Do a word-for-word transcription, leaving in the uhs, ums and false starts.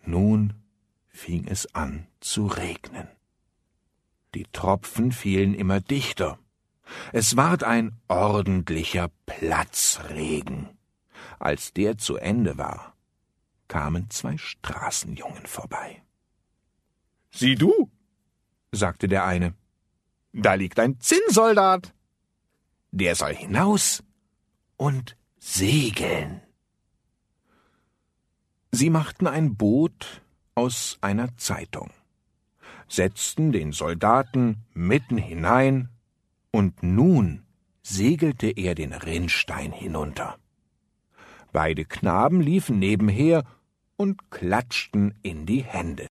nun fing es an zu regnen. Die Tropfen fielen immer dichter. Es ward ein ordentlicher Platzregen. Als der zu Ende war, kamen zwei Straßenjungen vorbei. »Sieh du«, sagte der eine, »da liegt ein Zinnsoldat. Der soll hinaus und segeln.« Sie machten ein Boot aus einer Zeitung, setzten den Soldaten mitten hinein, und nun segelte er den Rinnstein hinunter. Beide Knaben liefen nebenher und klatschten in die Hände.